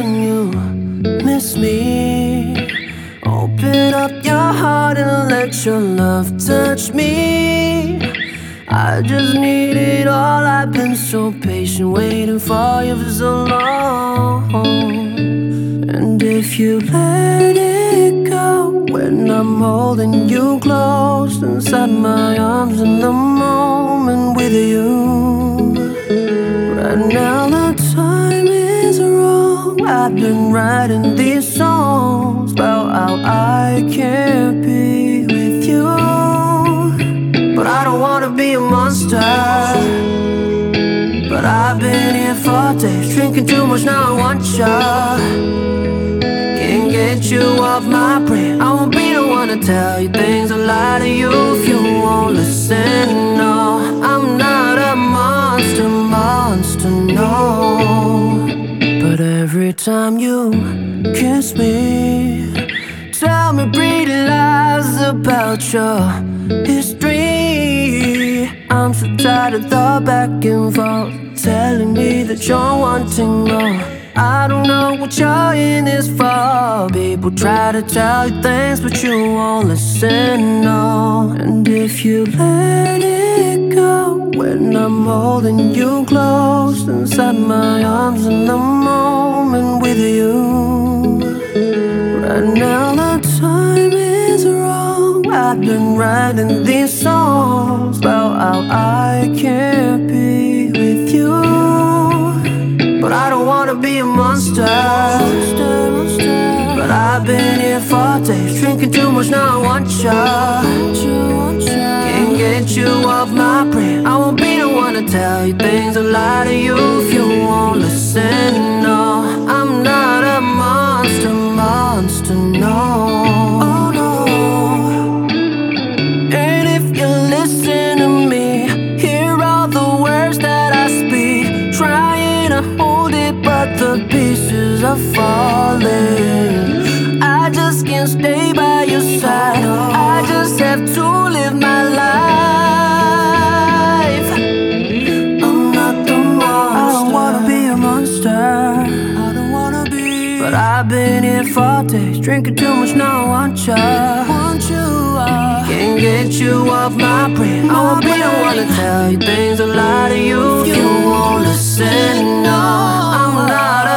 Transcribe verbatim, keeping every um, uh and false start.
when you miss me. Open up your heart and let your love touch me. I just need it all. I've been so patient, waiting for you for so long. And if you let it go, when I'm holding you close inside my arms in the moment with you. Right now the time is wrong. I've been writing these songs about how I can't be with you. But I don't wanna be a monster. But I've been here for days, drinking too much, now I want ya. Can't get you off my brain. I won't be the one to tell you things, I lie to you if you won't listen. No, I'm not a monster, monster, no. But every time you kiss me, tell me pretty lies about your history. I'm so tired of the back and forth, telling me that you're wanting more. I don't know what you're in this for. People try to tell you things, but you won't listen, no. And if you let it go, when I'm holding you close inside my arms in the moment with you. Right now the time is wrong. I've been writing these songs about how I can't be with you. But I don't wanna be a monster. But I've been here for days, drinking too much, now I want ya. Can't get you off my brain. I won't be the one to tell you things, I lie to you if you won't listen. No, I'm not a monster, monster, no. Oh no. And if you listen to me, hear all the words that I speak, trying to hold it but the pieces are falling. I just can't stay by your side, I just have to live my life. I'm not the monster. I don't wanna be a monster. I don't wanna be. But I've been here for days, drinking too much, now I want ya. Want you, uh, can't get you off my brain. I won't be the one to tell you things, I lie to you if you won't listen. No, I'm not